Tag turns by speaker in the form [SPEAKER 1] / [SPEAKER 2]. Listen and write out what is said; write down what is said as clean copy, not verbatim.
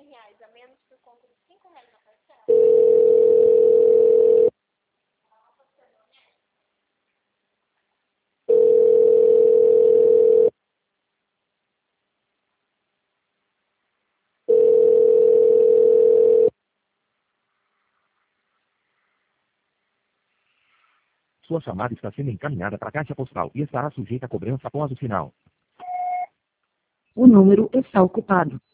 [SPEAKER 1] R$100 a menos por conta de R$5 na parcela.
[SPEAKER 2] Sua chamada está sendo encaminhada para a caixa postal e estará sujeita a cobrança após o sinal.
[SPEAKER 3] O número está ocupado.